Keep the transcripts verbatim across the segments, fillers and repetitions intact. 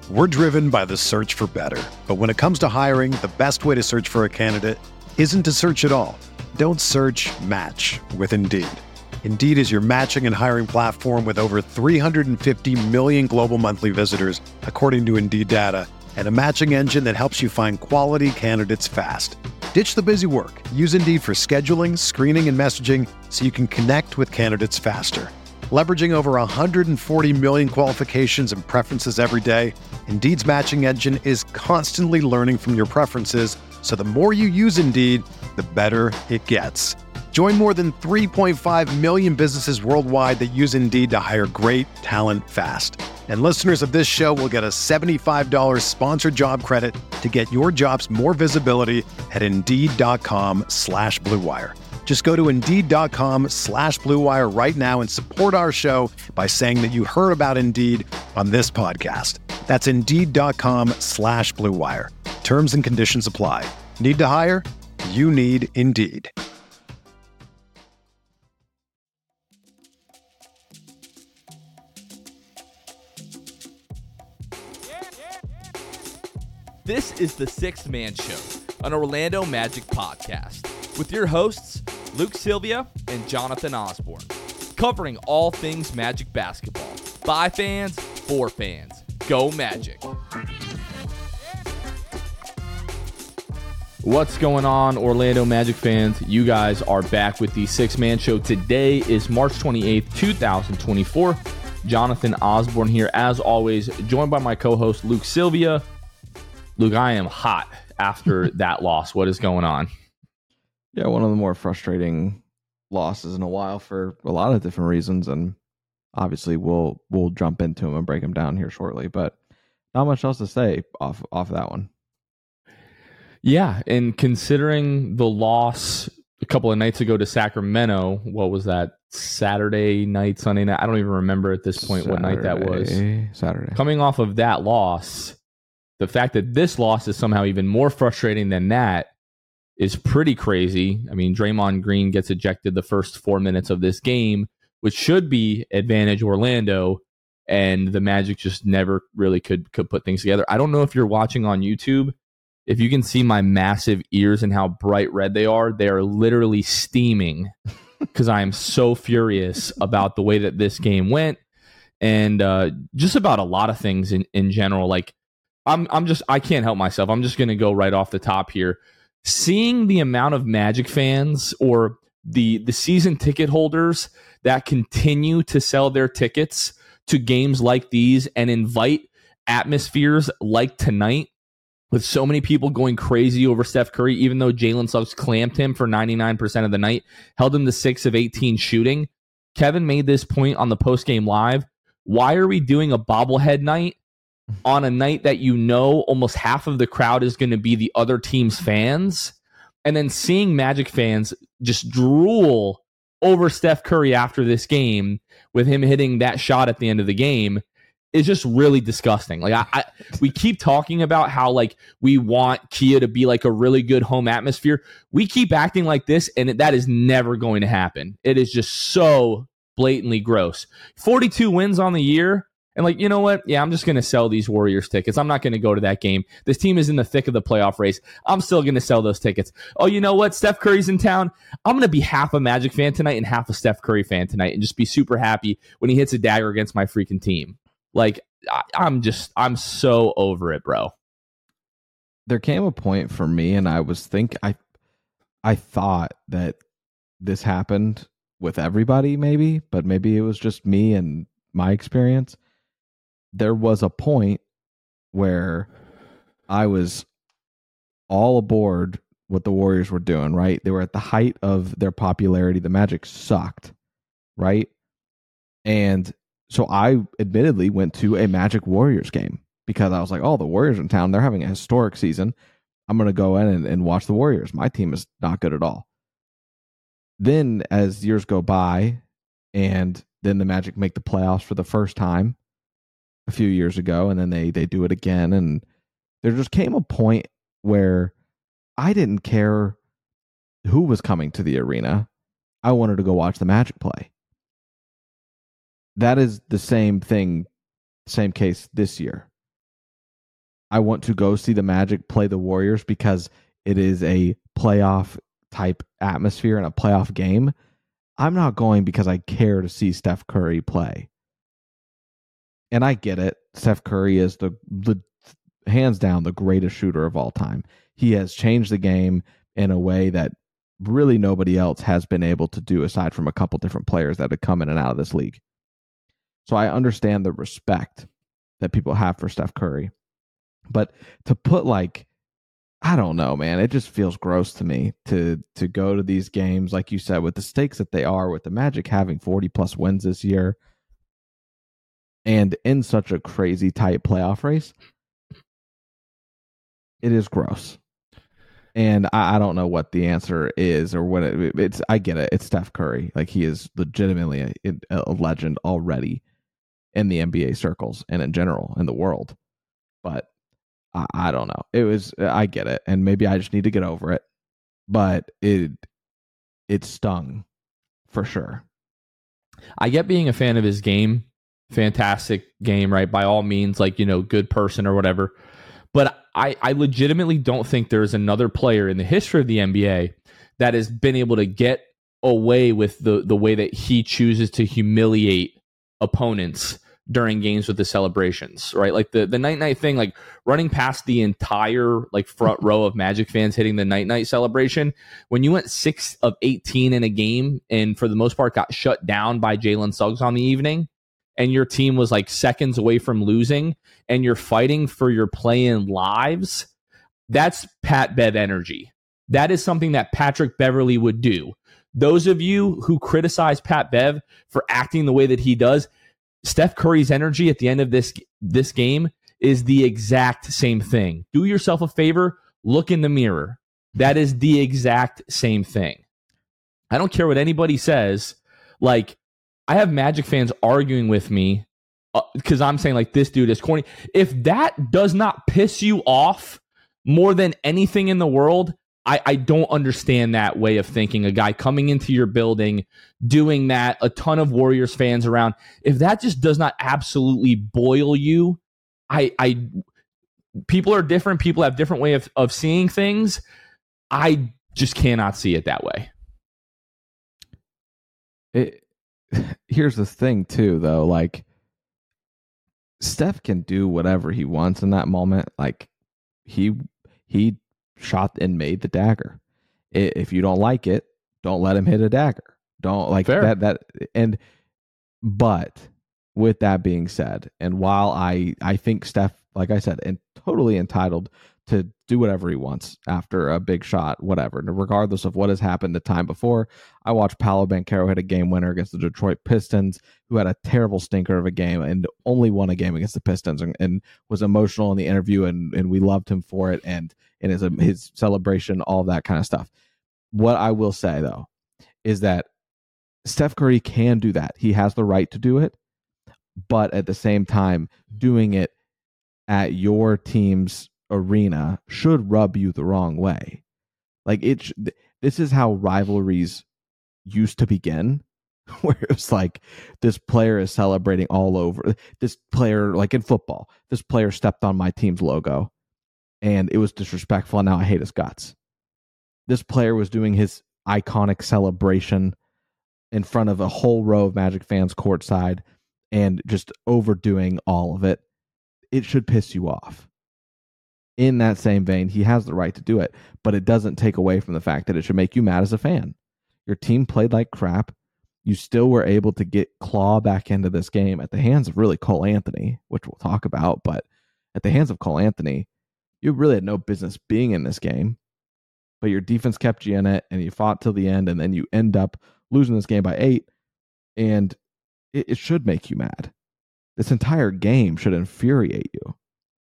We're driven by the search for better. But when it comes to hiring, the best way to search for a candidate isn't to search at all. Don't search, match with Indeed. Indeed is your matching and hiring platform with over three hundred fifty million global monthly visitors, according to Indeed data, and a matching engine that helps you find quality candidates fast. Ditch the busy work. Use Indeed for scheduling, screening, and messaging so you can connect with candidates faster. Leveraging over one hundred forty million qualifications and preferences every day, Indeed's matching engine is constantly learning from your preferences, so the more you use Indeed, the better it gets. Join more than three point five million businesses worldwide that use Indeed to hire great talent fast. And listeners of this show will get a seventy-five dollars sponsored job credit to get your jobs more visibility at Indeed.com slash Blue Wire. Just go to Indeed.com slash Blue Wire right now and support our show by saying that you heard about Indeed on this podcast. That's Indeed.com slash Blue Wire. Terms and conditions apply. Need to hire? You need Indeed. This is the Sixth Man Show, an Orlando Magic podcast, with your hosts, Luke Sylvia and Jonathan Osborne, covering all things Magic basketball. By fans, for fans. Go Magic. What's going on, Orlando Magic fans? You guys are back with the Sixth Man Show. Today is March twenty-eighth, twenty twenty-four. Jonathan Osborne here, as always, joined by my co-host, Luke Sylvia. Luke, I am hot after that loss. What is going on? Yeah, one of the more frustrating losses in a while for a lot of different reasons, and obviously we'll we'll jump into them and break them down here shortly. But not much else to say off off of that one. Yeah, and considering the loss a couple of nights ago to Sacramento, what was that? Saturday night, Sunday night? I don't even remember at this point Saturday, what night that was. Saturday. Coming off of that loss, the fact that this loss is somehow even more frustrating than that is pretty crazy. I mean, Draymond Green gets ejected the first four minutes of this game, which should be advantage Orlando, and the Magic just never really could, could put things together. I don't know if you're watching on YouTube, if you can see my massive ears and how bright red they are. They are literally steaming because I am so furious about the way that this game went, and uh, just about a lot of things in, in general. Like, I'm I'm just I can't help myself. I'm just going to go right off the top here. Seeing the amount of Magic fans or the the season ticket holders that continue to sell their tickets to games like these and invite atmospheres like tonight, with so many people going crazy over Steph Curry, even though Jalen Suggs clamped him for ninety-nine percent of the night, held him to six of eighteen shooting. Kevin made this point on the postgame live. Why are we doing a bobblehead night on a night that you know almost half of the crowd is going to be the other team's fans? And then seeing Magic fans just drool over Steph Curry after this game with him hitting that shot at the end of the game is just really disgusting. Like I, I we keep talking about how like we want Kia to be like a really good home atmosphere. We keep acting like this, and it, that is never going to happen. It is just so blatantly gross. forty-two wins on the year. And like, you know what? Yeah, I'm just going to sell these Warriors tickets. I'm not going to go to that game. This team is in the thick of the playoff race. I'm still going to sell those tickets. Oh, you know what? Steph Curry's in town. I'm going to be half a Magic fan tonight and half a Steph Curry fan tonight and just be super happy when he hits a dagger against my freaking team. Like, I, I'm just, I'm so over it, bro. There came a point for me, and I was think I, I thought that this happened with everybody, maybe, but maybe it was just me and my experience. There was a point where I was all aboard what the Warriors were doing, right? They were at the height of their popularity. The Magic sucked, right? And so I admittedly went to a Magic Warriors game because I was like, oh, the Warriors in town, they're having a historic season. I'm going to go in and, and watch the Warriors. My team is not good at all. Then as years go by, and then the Magic make the playoffs for the first time a few years ago, and then they they do it again, and there just came a point where I didn't care who was coming to the arena. I wanted to go watch the Magic play. That is the same thing, same case this year. I want to go see the Magic play the Warriors because it is a playoff type atmosphere and a playoff game. I'm not going because I care to see Steph Curry play. And I get it. Steph Curry is the, the hands down the greatest shooter of all time. He has changed the game in a way that really nobody else has been able to do aside from a couple different players that have come in and out of this league. So I understand the respect that people have for Steph Curry. But to put like, I don't know, man, it just feels gross to me to to go to these games, like you said, with the stakes that they are, with the Magic having forty plus wins this year and in such a crazy tight playoff race. It is gross. And I, I don't know what the answer is or what it, it's. I get it. It's Steph Curry. Like, he is legitimately a, a legend already in the N B A circles and in general in the world. But I, I don't know. It was. I get it, and maybe I just need to get over it. But it it stung for sure. I get being a fan of his game. Fantastic game, right? By all means, like, you know, good person or whatever. But I, I legitimately don't think there's another player in the history of the N B A that has been able to get away with the, the way that he chooses to humiliate opponents during games with the celebrations, right? Like the, the night-night thing, like running past the entire like front row of Magic fans hitting the night-night celebration. When you went six of eighteen in a game and for the most part got shut down by Jalen Suggs on the evening, and your team was like seconds away from losing, and you're fighting for your play-in lives, that's Pat Bev energy. That is something that Patrick Beverley would do. Those of you who criticize Pat Bev for acting the way that he does, Steph Curry's energy at the end of this, this game is the exact same thing. Do yourself a favor, look in the mirror. That is the exact same thing. I don't care what anybody says. Like, I have Magic fans arguing with me because uh, I'm saying, like, this dude is corny. If that does not piss you off more than anything in the world, I, I don't understand that way of thinking. A guy coming into your building, doing that, a ton of Warriors fans around. If that just does not absolutely boil you, I, I people are different. People have different way of, of seeing things. I just cannot see it that way. It, here's the thing, too, though. Like, Steph can do whatever he wants in that moment. Like, he he shot and made the dagger. If you don't like it, don't let him hit a dagger. Don't like Fair. that. That and but with that being said, and while I I think Steph, like I said, and totally entitled to do whatever he wants after a big shot, whatever, regardless of what has happened the time before. I watched Paolo Banchero hit a game winner against the Detroit Pistons, who had a terrible stinker of a game and only won a game against the Pistons, and, and was emotional in the interview, and, and we loved him for it, and, and his, his celebration, all of that kind of stuff. What I will say, though, is that Steph Curry can do that. He has the right to do it, but at the same time, doing it at your team's arena should rub you the wrong way. Like, it sh- this is how rivalries used to begin, where it was like, this player is celebrating all over. This player, like in football, this player stepped on my team's logo and it was disrespectful, and now I hate his guts. This player was doing his iconic celebration in front of a whole row of Magic fans courtside and just overdoing all of it. It should piss you off. In that same vein, he has the right to do it, but it doesn't take away from the fact that it should make you mad as a fan. Your team played like crap. You still were able to get claw back into this game at the hands of really Cole Anthony, which we'll talk about, but at the hands of Cole Anthony, you really had no business being in this game, but your defense kept you in it, and you fought till the end, and then you end up losing this game by eight, and it, it should make you mad. This entire game should infuriate you.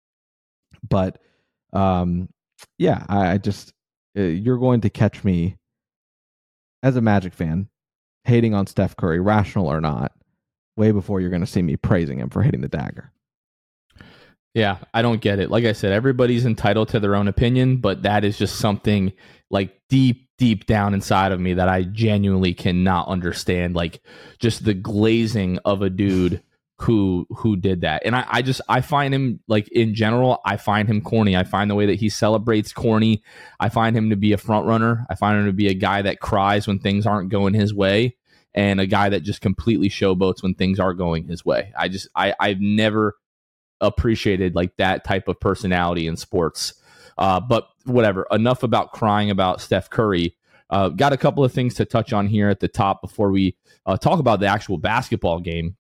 But Um, yeah, I, I just, uh, you're going to catch me as a Magic fan hating on Steph Curry, rational or not, way before you're going to see me praising him for hitting the dagger. Yeah, I don't get it. Like I said, everybody's entitled to their own opinion, but that is just something like deep, deep down inside of me that I genuinely cannot understand. Like, just the glazing of a dude who who did that. And I, I just I find him, like, in general, I find him corny. I find the way that he celebrates corny. I find him to be a front runner. I find him to be a guy that cries when things aren't going his way, and a guy that just completely showboats when things are going his way. I just I I've never appreciated like that type of personality in sports. Uh, but whatever. Enough about crying about Steph Curry. Uh, got a couple of things to touch on here at the top before we uh, talk about the actual basketball game.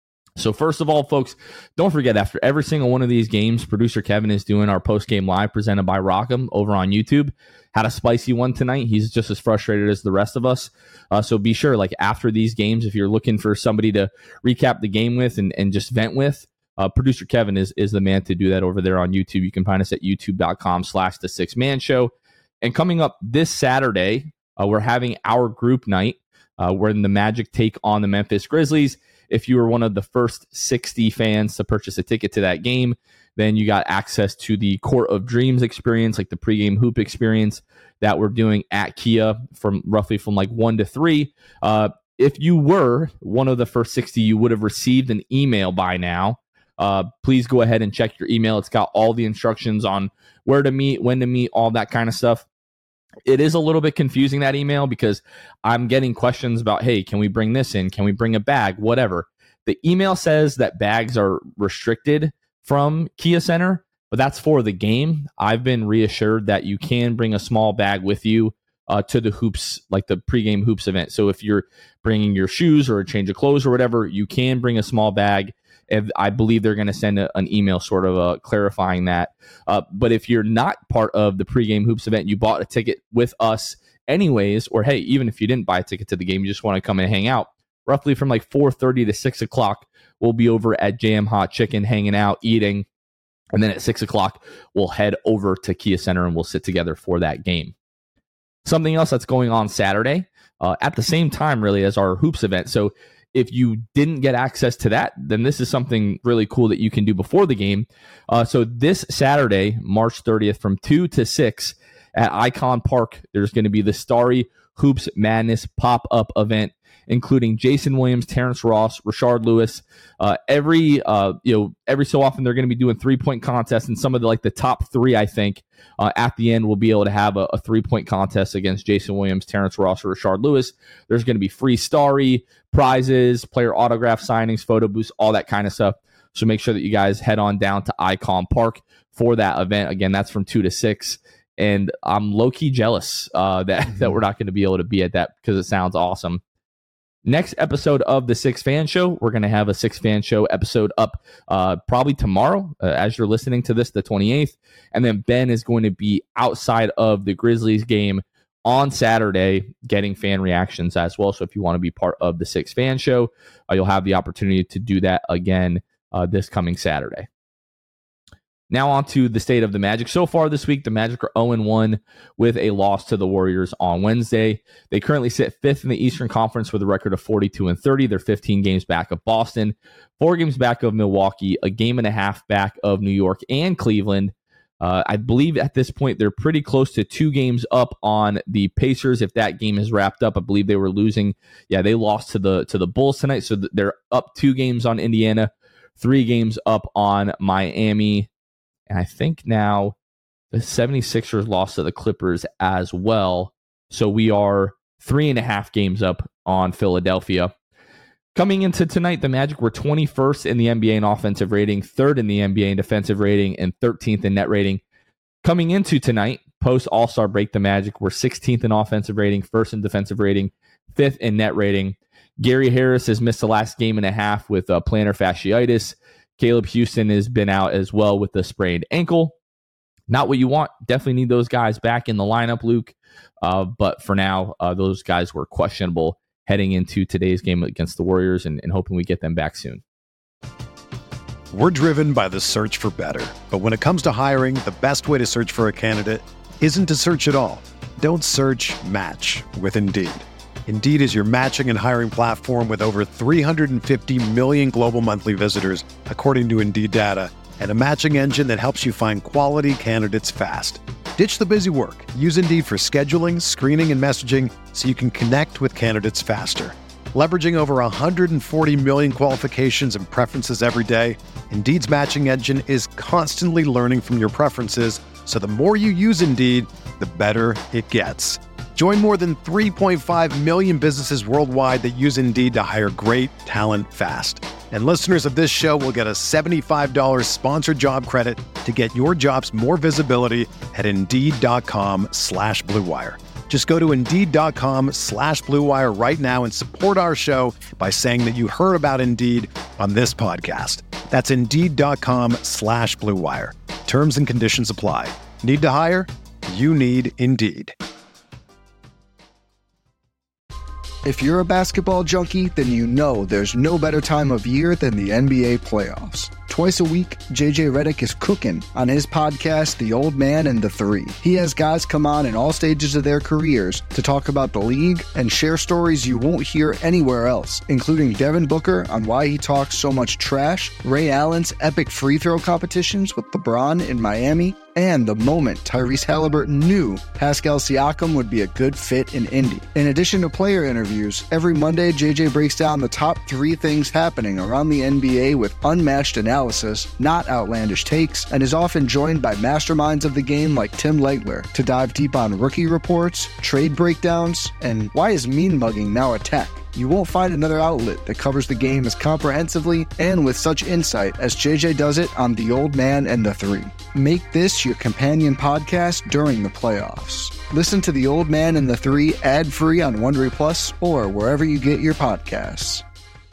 So first of all, folks, don't forget, after every single one of these games, producer Kevin is doing our post-game live presented by Rock'em over on YouTube. Had a spicy one tonight. He's just as frustrated as the rest of us. Uh, so be sure, like, after these games, if you're looking for somebody to recap the game with and, and just vent with, uh, producer Kevin is, is the man to do that over there on YouTube. You can find us at youtube.com slash the six man show. And coming up this Saturday, uh, we're having our group night uh, when the Magic take on the Memphis Grizzlies. If you were one of the first sixty fans to purchase a ticket to that game, then you got access to the Court of Dreams experience, like the pregame hoop experience that we're doing at Kia from roughly from like one to three. Uh, if you were one of the first sixty, you would have received an email by now. Uh, please go ahead and check your email. It's got all the instructions on where to meet, when to meet, all that kind of stuff. It is a little bit confusing, that email, because I'm getting questions about, hey, can we bring this in? Can we bring a bag? Whatever. The email says that bags are restricted from Kia Center, but that's for the game. I've been reassured that you can bring a small bag with you uh, to the hoops, like the pregame hoops event. So if you're bringing your shoes or a change of clothes or whatever, you can bring a small bag. And I believe they're going to send a, an email sort of uh, clarifying that. Uh, but if you're not part of the pregame hoops event, you bought a ticket with us anyways, or hey, even if you didn't buy a ticket to the game, you just want to come and hang out, roughly from like four thirty to six o'clock, we'll be over at J M Hot Chicken hanging out, eating. And then at six o'clock, we'll head over to Kia Center and we'll sit together for that game. Something else that's going on Saturday uh, at the same time, really, as our hoops event. So if you didn't get access to that, then this is something really cool that you can do before the game. Uh, so this Saturday, March thirtieth, from two to six at Icon Park, there's going to be the Starry Hoops Madness pop-up event, including Jason Williams, Terrence Ross, Rashard Lewis. Uh, every uh, you know, every so often they're going to be doing three-point contests, and some of the like the top three, I think, uh, at the end will be able to have a, a three-point contest against Jason Williams, Terrence Ross, or Rashard Lewis. There's going to be free Starry prizes, player autograph signings, photo booths, all that kind of stuff. So make sure that you guys head on down to Icon Park for that event. Again, that's from two to six. And I'm low-key jealous uh, that, that we're not going to be able to be at that because it sounds awesome. Next episode of the Six Fan Show, we're going to have a Six Fan Show episode up uh, probably tomorrow uh, as you're listening to this, the twenty-eighth. And then Ben is going to be outside of the Grizzlies game on Saturday getting fan reactions as well. So if you want to be part of the Six Fan Show, uh, you'll have the opportunity to do that again uh, this coming Saturday. Now on to the state of the Magic. So far this week, the Magic are oh and one with a loss to the Warriors on Wednesday. They currently sit fifth in the Eastern Conference with a record of forty-two and thirty. They're fifteen games back of Boston, four games back of Milwaukee, a game and a half back of New York and Cleveland. Uh, I believe at this point they're pretty close to two games up on the Pacers. If that game is wrapped up, I believe they were losing. Yeah, they lost to the to the Bulls tonight, so they're up two games on Indiana, three games up on Miami. And I think now the 76ers lost to the Clippers as well. So we are three and a half games up on Philadelphia. Coming into tonight, the Magic were twenty-first in the N B A in offensive rating, third in the N B A in defensive rating, and thirteenth in net rating. Coming into tonight, post All-Star break, the Magic were sixteenth in offensive rating, first in defensive rating, fifth in net rating. Gary Harris has missed the last game and a half with uh, plantar fasciitis. Caleb Houston has been out as well with a sprained ankle. Not what you want. Definitely need those guys back in the lineup, Luke. Uh, but for now, uh, those guys were questionable heading into today's game against the Warriors, and, and hoping we get them back soon. We're driven by the search for better. But when it comes to hiring, the best way to search for a candidate isn't to search at all. Don't search, match with Indeed. Indeed is your matching and hiring platform with over three hundred fifty million global monthly visitors, according to Indeed data, and a matching engine that helps you find quality candidates fast. Ditch the busy work. Use Indeed for scheduling, screening, and messaging so you can connect with candidates faster. Leveraging over one hundred forty million qualifications and preferences every day, Indeed's matching engine is constantly learning from your preferences, so the more you use Indeed, the better it gets. Join more than three point five million businesses worldwide that use Indeed to hire great talent fast. And listeners of this show will get a seventy-five dollars sponsored job credit to get your jobs more visibility at Indeed.com slash Blue Wire. Just go to Indeed.com slash Blue Wire right now and support our show by saying that you heard about Indeed on this podcast. That's Indeed.com slash Blue Wire. Terms and conditions apply. Need to hire? You need Indeed. If you're a basketball junkie, then you know there's no better time of year than the N B A playoffs. Twice a week, J J Redick is cooking on his podcast, The Old Man and the Three. He has guys come on in all stages of their careers to talk about the league and share stories you won't hear anywhere else, including Devin Booker on why he talks so much trash, Ray Allen's epic free throw competitions with LeBron in Miami, and the moment Tyrese Halliburton knew Pascal Siakam would be a good fit in Indy. In addition to player interviews, every Monday J J breaks down the top three things happening around the N B A with unmatched analysis, not outlandish takes, and is often joined by masterminds of the game like Tim Legler to dive deep on rookie reports, trade breakdowns, and why is mean mugging now a tech? You won't find another outlet that covers the game as comprehensively and with such insight as J J does it on The Old Man and the Three. Make this your companion podcast during the playoffs. Listen to The Old Man and the Three ad-free on Wondery Plus or wherever you get your podcasts.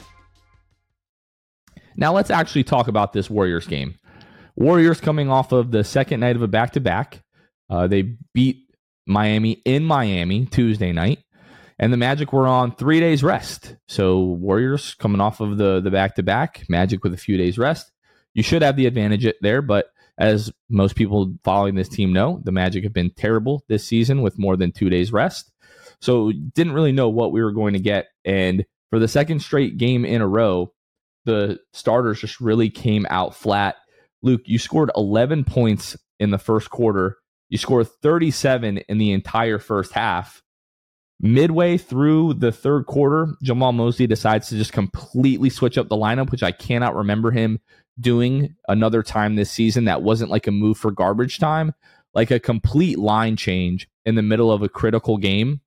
Now let's actually talk about this Warriors game. Warriors coming off of the second night of a back-to-back. Uh, they beat Miami in Miami Tuesday night. And the Magic were on three days rest. So Warriors coming off of the, the back-to-back, Magic with a few days rest. You should have the advantage there, but as most people following this team know, the Magic have been terrible this season with more than two days rest. So didn't really know what we were going to get. And for the second straight game in a row, the starters just really came out flat. Luke, you scored eleven points in the first quarter. You scored thirty-seven in the entire first half. Midway through the third quarter, Jamal Mosley decides to just completely switch up the lineup, which I cannot remember him doing another time this season. That wasn't like a move for garbage time, like a complete line change in the middle of a critical game.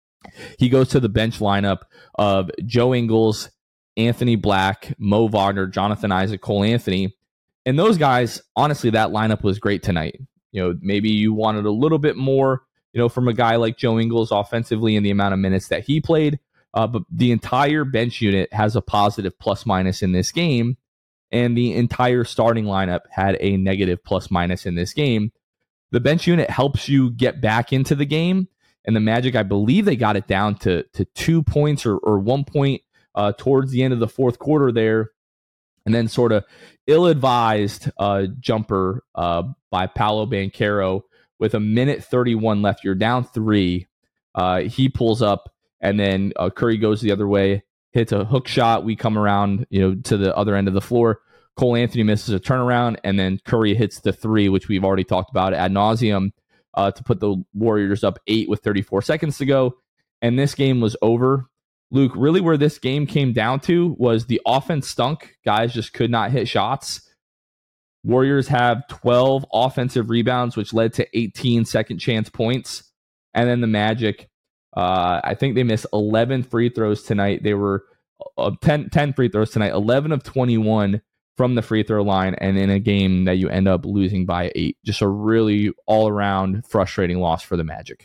He goes to the bench lineup of Joe Ingles, Anthony Black, Mo Wagner, Jonathan Isaac, Cole Anthony. And those guys, honestly, that lineup was great tonight. You know, maybe you wanted a little bit more, you know, from a guy like Joe Ingles offensively in the amount of minutes that he played. Uh, but the entire bench unit has a positive plus minus in this game. And the entire starting lineup had a negative plus minus in this game. The bench unit helps you get back into the game. And the Magic, I believe they got it down to, to two points or, or one point uh, towards the end of the fourth quarter there. And then sort of ill-advised uh, jumper uh, by Paolo Banchero with a minute thirty-one left. You're down three. Uh, he pulls up, and then uh, Curry goes the other way, hits a hook shot. We come around, you know, to the other end of the floor. Cole Anthony misses a turnaround, and then Curry hits the three, which we've already talked about ad nauseum, uh, to put the Warriors up eight with thirty-four seconds to go. And this game was over. Luke, really where this game came down to was the offense stunk. Guys just could not hit shots. Warriors have twelve offensive rebounds, which led to eighteen second chance points. And then the Magic, uh, I think they missed eleven free throws tonight. They were uh, ten, ten free throws tonight, eleven of twenty-one from the free throw line, and in a game that you end up losing by eight. Just a really all-around frustrating loss for the Magic.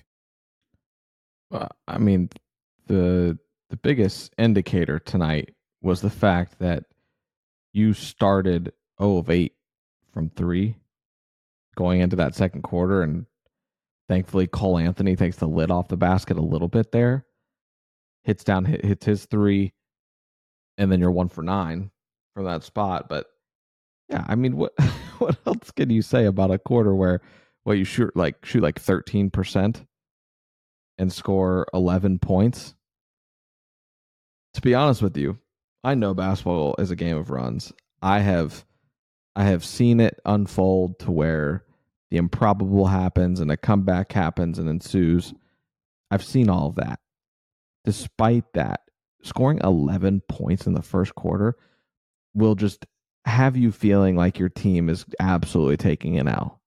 Well, I mean, the the biggest indicator tonight was the fact that you started zero of eight from three going into that second quarter, and thankfully Cole Anthony takes the lid off the basket a little bit there, hits down, hit, hits his three, and then you're one for nine from that spot. But yeah, I mean, what what else can you say about a quarter where what you shoot like shoot like thirteen percent and score eleven points? To be honest with you, I know basketball is a game of runs. I have I have seen it unfold to where the improbable happens and a comeback happens and ensues. I've seen all of that. Despite that, scoring eleven points in the first quarter will just have you feeling like your team is absolutely taking an L.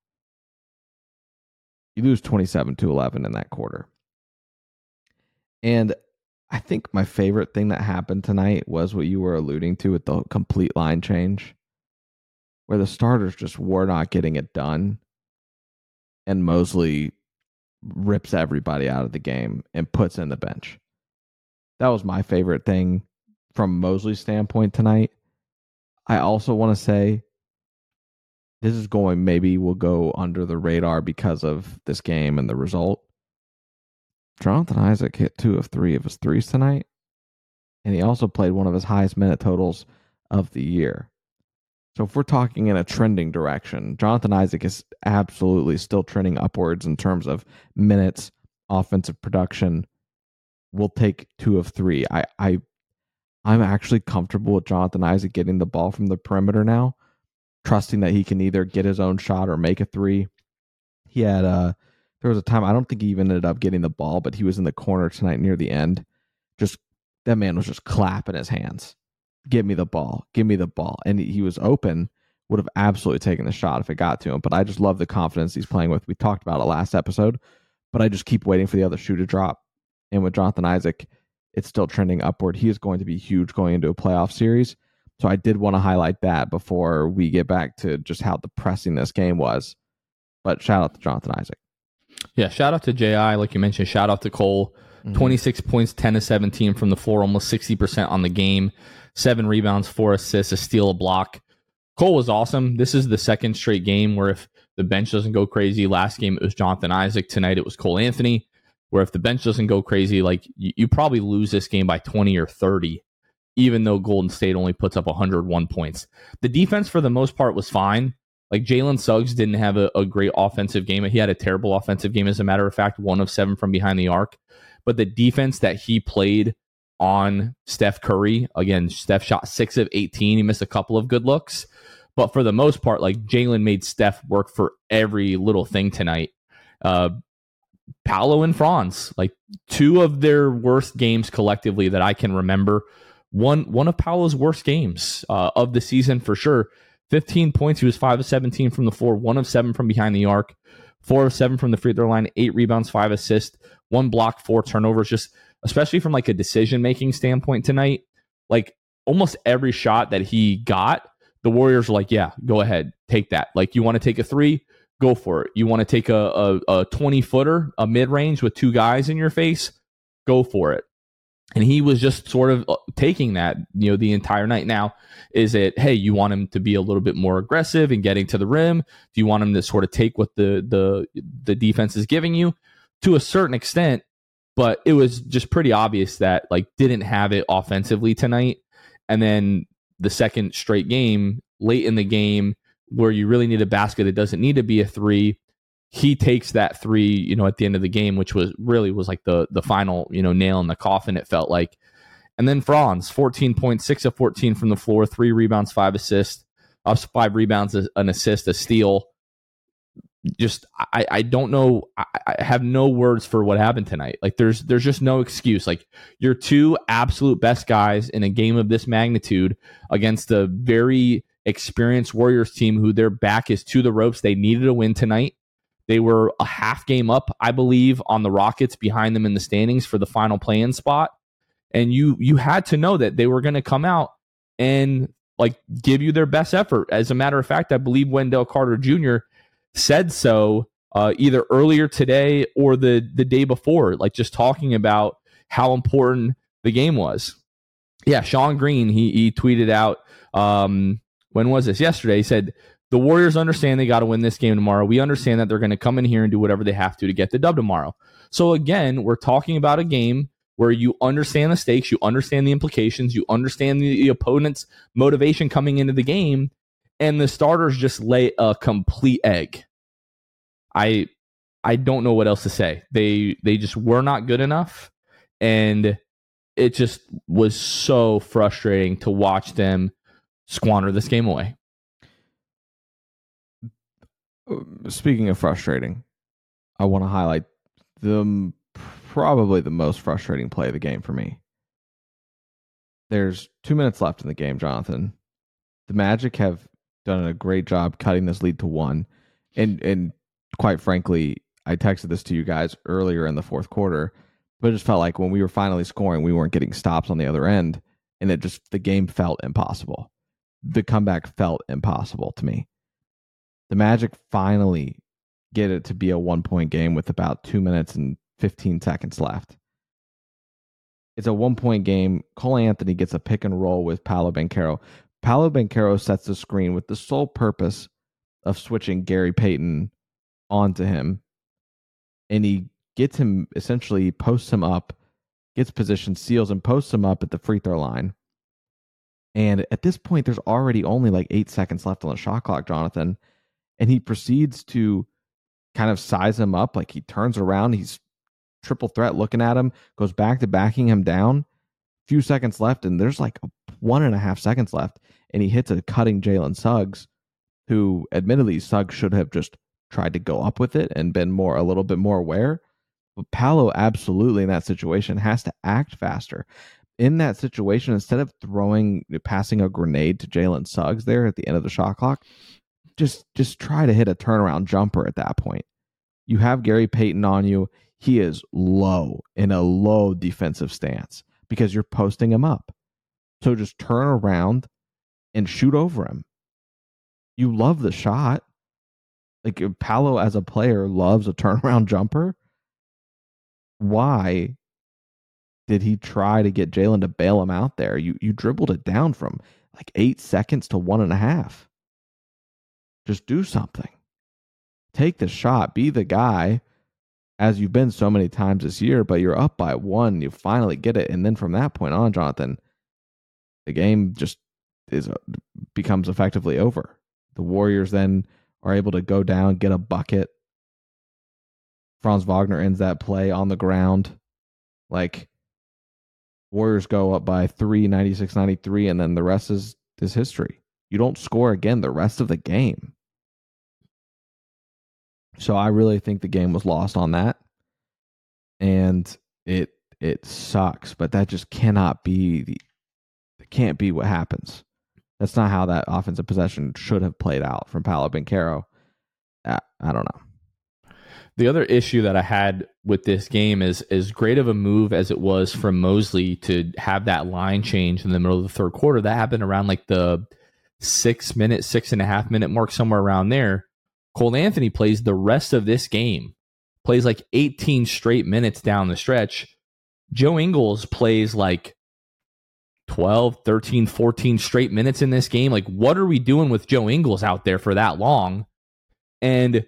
You lose twenty-seven to eleven in that quarter. And I think my favorite thing that happened tonight was what you were alluding to with the complete line change, where the starters just were not getting it done. And Mosley rips everybody out of the game and puts in the bench. That was my favorite thing from Mosley's standpoint tonight. I also want to say this is going, maybe will go under the radar because of this game and the result. Jonathan Isaac hit two of three of his threes tonight, and he also played one of his highest minute totals of the year. So if we're talking in a trending direction, Jonathan Isaac is absolutely still trending upwards in terms of minutes, offensive production. We'll take two of three. I, I, I'm actually comfortable with Jonathan Isaac getting the ball from the perimeter now, trusting that he can either get his own shot or make a three. He had uh there was a time, I don't think he even ended up getting the ball, but he was in the corner tonight near the end. Just that man was just clapping his hands. Give me the ball. Give me the ball. And he was open, would have absolutely taken the shot if it got to him. But I just love the confidence he's playing with. We talked about it last episode, but I just keep waiting for the other shoe to drop. And with Jonathan Isaac, it's still trending upward. He is going to be huge going into a playoff series. So I did want to highlight that before we get back to just how depressing this game was. But shout out to Jonathan Isaac. Yeah, shout out to J I. Like you mentioned, shout out to Cole. Mm-hmm. twenty-six points, ten to seventeen from the floor, almost sixty percent on the game. Seven rebounds, four assists, a steal, a block. Cole was awesome. This is the second straight game where if the bench doesn't go crazy, last game it was Jonathan Isaac. Tonight it was Cole Anthony. Where if the bench doesn't go crazy, like you, you probably lose this game by twenty or thirty, even though Golden State only puts up one hundred one points. The defense for the most part was fine. Like Jalen Suggs didn't have a, a great offensive game. He had a terrible offensive game, as a matter of fact, one of seven from behind the arc. But the defense that he played on Steph Curry, again, Steph shot six of eighteen. He missed a couple of good looks. But for the most part, like Jalen made Steph work for every little thing tonight. Uh, Paolo and Franz, like two of their worst games collectively that I can remember. One one of Paolo's worst games uh, of the season for sure. fifteen points. He was five of seventeen from the floor, one of seven from behind the arc, four of seven from the free throw line, eight rebounds, five assists, one block, four turnovers. Just especially from like a decision making standpoint tonight, like almost every shot that he got, the Warriors were like, yeah, go ahead, take that. Like you want to take a three, go for it. You want to take a, a, a twenty footer, a mid range with two guys in your face, go for it. And he was just sort of taking that, you know, the entire night. Now, is it, hey, you want him to be a little bit more aggressive in getting to the rim? Do you want him to sort of take what the the the defense is giving you? To a certain extent, but it was just pretty obvious that like didn't have it offensively tonight. And then the second straight game, late in the game, where you really need a basket, it doesn't need to be a three. He takes that three, you know, at the end of the game, which was really was like the the final, you know, nail in the coffin, it felt like. And then Franz, fourteen points, six of fourteen from the floor, three rebounds, five assists, uh, five rebounds, an assist, a steal. Just, I, I don't know. I, I have no words for what happened tonight. Like, there's there's just no excuse. Like, your two absolute best guys in a game of this magnitude against a very experienced Warriors team who their back is to the ropes. They needed a win tonight. They were a half game up, I believe, on the Rockets behind them in the standings for the final play-in spot. And you you had to know that they were going to come out and like give you their best effort. As a matter of fact, I believe Wendell Carter Junior said so uh, either earlier today or the, the day before, like just talking about how important the game was. Yeah, Sean Green, he, he tweeted out, um, when was this? Yesterday. He said, the Warriors understand they got to win this game tomorrow. We understand that they're going to come in here and do whatever they have to to get the dub tomorrow. So again, we're talking about a game where you understand the stakes, you understand the implications, you understand the, the opponent's motivation coming into the game, and the starters just lay a complete egg. I I don't know what else to say. They they just were not good enough, and it just was so frustrating to watch them squander this game away. Speaking of frustrating, I want to highlight the probably the most frustrating play of the game for me. there's two minutes left in the game, Jonathan. The Magic have done a great job cutting this lead to one. And and quite frankly, I texted this to you guys earlier in the fourth quarter, but it just felt like when we were finally scoring, we weren't getting stops on the other end, and it just, the game felt impossible. The comeback felt impossible to me. The Magic finally get it to be a one-point game with about two minutes and fifteen seconds left. It's a one-point game. Cole Anthony gets a pick and roll with Paolo Banchero. Paolo Banchero sets the screen with the sole purpose of switching Gary Payton onto him. And he gets him, essentially posts him up, gets position, seals, and posts him up at the free throw line. And at this point, there's already only like eight seconds left on the shot clock, Jonathan. And he proceeds to kind of size him up. Like he turns around, he's triple threat looking at him, goes back to backing him down. Few seconds left, and there's like one and a half seconds left. And he hits a cutting Jalen Suggs, who admittedly Suggs should have just tried to go up with it and been more, a little bit more aware. But Paolo absolutely in that situation has to act faster. In that situation, instead of throwing, passing a grenade to Jalen Suggs there at the end of the shot clock, just just try to hit a turnaround jumper at that point. You have Gary Payton on you. He is low, in a low defensive stance because you're posting him up. So just turn around and shoot over him. You love the shot. Like Paolo as a player loves a turnaround jumper. Why did he try to get Jalen to bail him out there? You you dribbled it down from like eight seconds to one and a half. Just do something. Take the shot. Be the guy, as you've been so many times this year, but you're up by one. You finally get it. And then from that point on, Jonathan, the game just is becomes effectively over. The Warriors then are able to go down, get a bucket. Franz Wagner ends that play on the ground. Like, Warriors go up by three, ninety-six ninety-three, and then the rest is, is history. You don't score again the rest of the game. So I really think the game was lost on that. And it it sucks, but that just cannot be the it can't be what happens. That's not how that offensive possession should have played out from Paolo Banchero. I, I don't know. The other issue that I had with this game is as great of a move as it was from Mosley to have that line change in the middle of the third quarter. That happened around like the six minute, six and a half minute mark, somewhere around there. Cole Anthony plays the rest of this game, plays like eighteen straight minutes down the stretch. Joe Ingles plays like twelve, thirteen, fourteen straight minutes in this game. Like, what are we doing with Joe Ingles out there for that long? And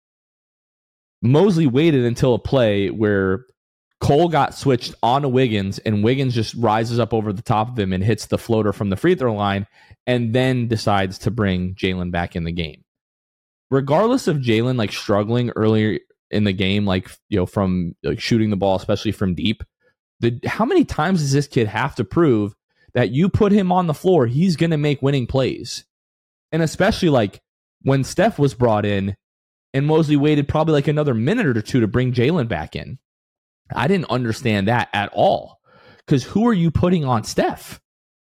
Mosley waited until a play where Cole got switched onto Wiggins, and Wiggins just rises up over the top of him and hits the floater from the free throw line, and then decides to bring Jalen back in the game. Regardless of Jalen like struggling earlier in the game, like, you know, from like shooting the ball, especially from deep, the how many times does this kid have to prove that you put him on the floor, he's going to make winning plays? And especially like when Steph was brought in and Mosley waited probably like another minute or two to bring Jalen back in. I didn't understand that at all. Because who are you putting on Steph?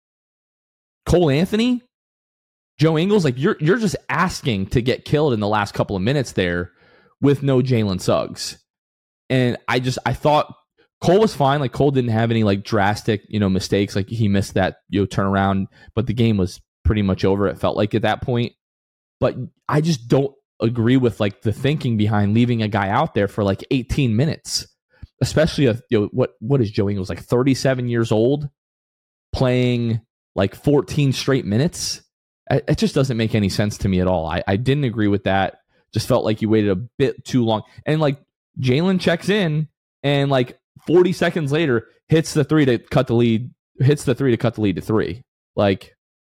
Cole Anthony? Joe Ingles? Like, you're you're just asking to get killed in the last couple of minutes there with no Jalen Suggs. And I just, I thought Cole was fine. Like, Cole didn't have any like drastic, you know, mistakes. Like, he missed that, you know, turnaround, but the game was pretty much over. It felt like at that point. But I just don't agree with like the thinking behind leaving a guy out there for like eighteen minutes, especially a, you know, what what is Joe Ingles, like thirty-seven years old, playing like fourteen straight minutes. It just doesn't make any sense to me at all. I, I didn't agree with that. Just felt like you waited a bit too long. And like Jalen checks in and like forty seconds later hits the three to cut the lead, hits the three to cut the lead to three. Like,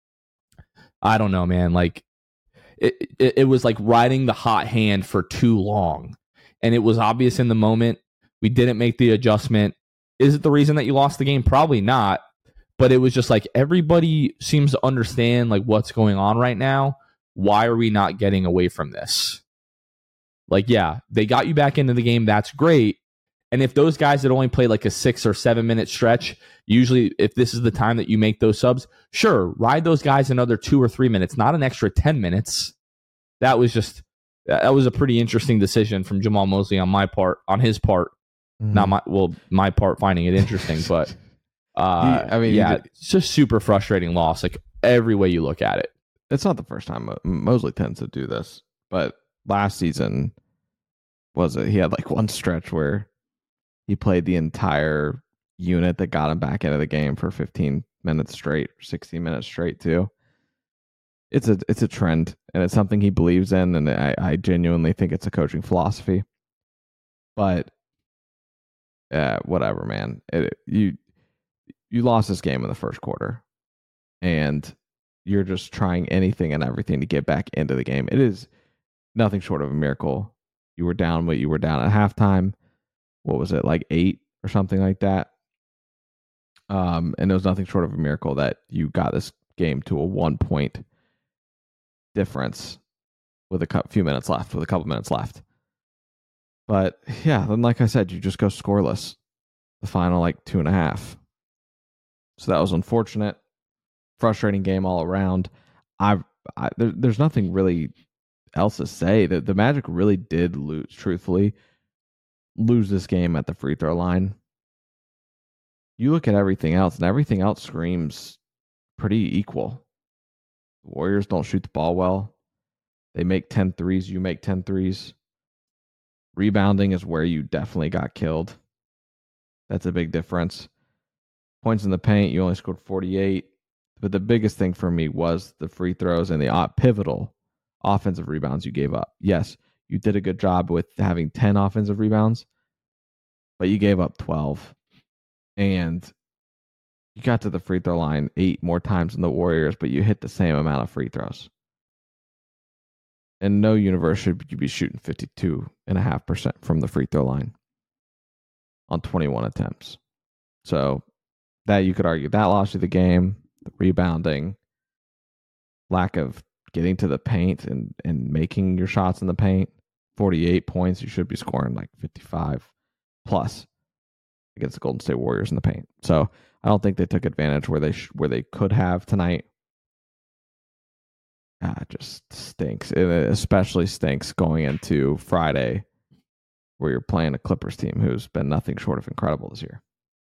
I don't know, man. Like, it, it, it was like riding the hot hand for too long. And it was obvious in the moment. We didn't make the adjustment. Is it the reason that you lost the game? Probably not. But it was just like everybody seems to understand like what's going on right now. Why are we not getting away from this? Like, yeah, they got you back into the game. That's great. And if those guys that only play like a six or seven minute stretch, usually if this is the time that you make those subs, sure, ride those guys another two or three minutes, not an extra ten minutes. That was just, that was a pretty interesting decision from Jamal Mosley on my part, on his part. Mm-hmm. Not my, well, my part finding it interesting, but uh, he, I mean, yeah, did, it's just super frustrating loss, like every way you look at it. It's not the first time Mosley tends to do this, but last season, was it, he had like one stretch where he played the entire unit that got him back into the game for fifteen minutes straight, sixteen minutes straight too. It's a it's a trend, and it's something he believes in, and I, I genuinely think it's a coaching philosophy. But uh, whatever, man. It, you you lost this game in the first quarter, and you're just trying anything and everything to get back into the game. It is nothing short of a miracle. You were down what you were down at halftime. What was it, like eight or something like that? Um, and it was nothing short of a miracle that you got this game to a one point difference with a few minutes left, with a couple minutes left. But yeah, then like I said, you just go scoreless the final like two and a half. So that was unfortunate, frustrating game all around. I, I there, there's nothing really else to say. That the Magic really did lose, truthfully, lose this game at the free throw line. You look at everything else, and everything else screams pretty equal. The Warriors don't shoot the ball well. They make ten threes, you make ten threes. Rebounding is where you definitely got killed. That's a big difference. Points in the paint, you only scored forty-eight. But the biggest thing for me was the free throws and the pivotal offensive rebounds you gave up. Yes, you did a good job with having ten offensive rebounds, but you gave up twelve. And you got to the free throw line eight more times than the Warriors, but you hit the same amount of free throws. In no universe should you be shooting fifty-two point five percent from the free throw line on twenty-one attempts. So that you could argue that lost you the game, the rebounding, lack of getting to the paint and, and making your shots in the paint. forty-eight points, you should be scoring like fifty-five plus against the Golden State Warriors in the paint. So I don't think they took advantage where they sh- where they could have tonight. Ah, it just stinks. It especially stinks going into Friday, where you're playing a Clippers team who's been nothing short of incredible this year.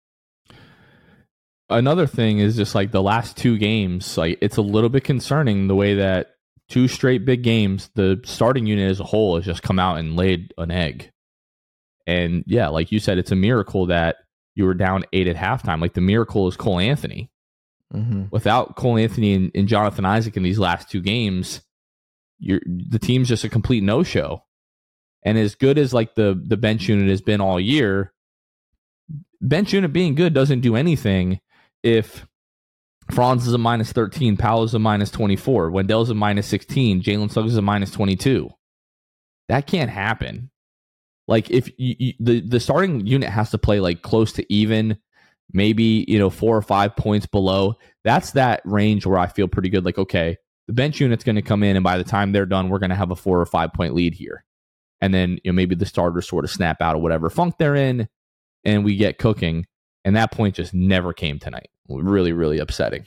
Another thing is just like the last two games, like it's a little bit concerning the way that two straight big games, the starting unit as a whole has just come out and laid an egg. And yeah, like you said, it's a miracle that you were down eight at halftime. Like the miracle is Cole Anthony. Mm-hmm. Without Cole Anthony and, and Jonathan Isaac in these last two games, you're, the team's just a complete no-show. And as good as like the the bench unit has been all year, bench unit being good doesn't do anything if Franz is a minus thirteen, Powell is a minus twenty-four, Wendell's a minus sixteen, Jalen Suggs is a minus twenty-two. That can't happen. Like if you, you, the the starting unit has to play like close to even, maybe, you know, four or five points below. That's that range where I feel pretty good. Like, okay, the bench unit's going to come in, and by the time they're done, we're going to have a four or five point lead here. And then, you know, maybe the starters sort of snap out of whatever funk they're in, and we get cooking. And that point just never came tonight. Really, really upsetting.